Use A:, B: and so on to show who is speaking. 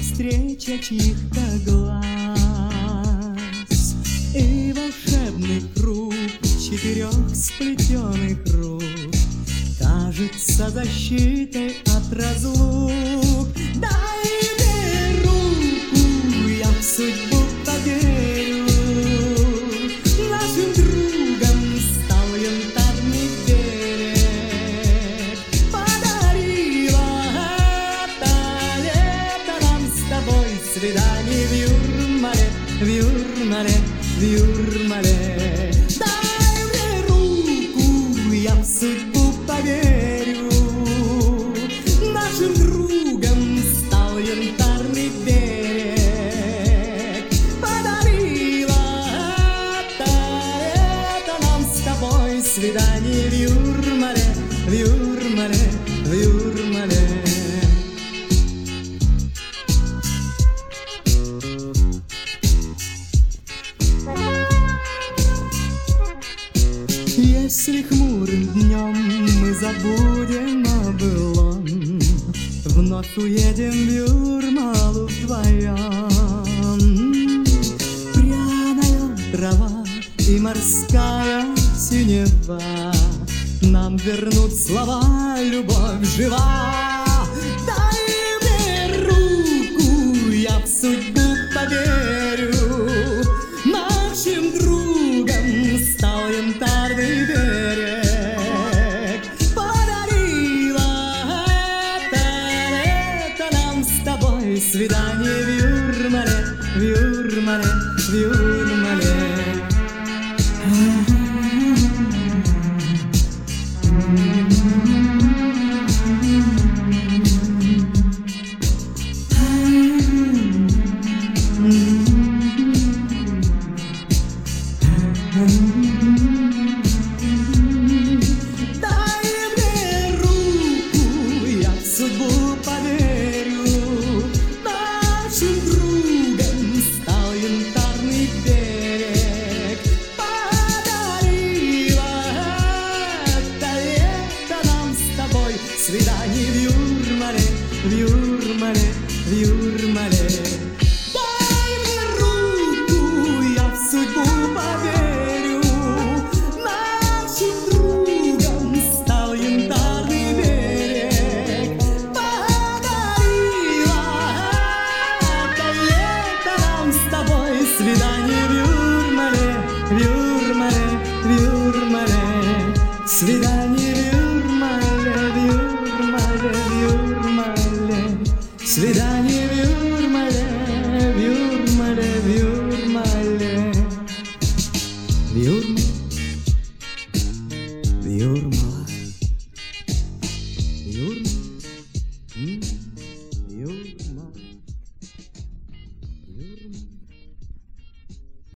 A: встреча чьих-то глаз и волшебный круг четырех сплетенных рук кажется защитой от разлук. Дай мне руку, я в судьбу поверю. Нашим другом стал янтарный берег. Подарила это лето нам с тобой свидание в Юрмале, в Юрмале, в Юрмале. Дай мне руку, я в судьбу поверю. Нашим другом стал янтарный берег. Подарила это нам с тобой свидание в Юрмале, в Юрмале, в Юрмале. Если хмурым днем мы забудем о былом, вновь уедем в Юрмалу вдвоем. Пряная трава и морская синева нам вернут слова «любовь жива». Дай мне руку, я в судьбу поверю. Нашим другом стал янтарный берег. Подарила это лето нам с тобой свидание в Юрмале, в Юрмале, в Юрмале. Дай мне руку, я в судьбу поверю. Нашим другом стал янтарный берег. Подарила это лето нам с тобой свидание в Юрмале, в Юрмале, в Юрмале. Дай мне руку, я в судьбу поверю. Нашим другом стал янтарный берег. Подарила это лето нам с тобой свидание в Юрмале, в Юрмале, в Юрмале. Свидание в Юрмале, в Юрмале, в Юрмале. Свидание в Юрмале, в Юрмале, в Юрмале. В Юрмале, в Юрмала, в Юрмала, Юрмала, Юрмала.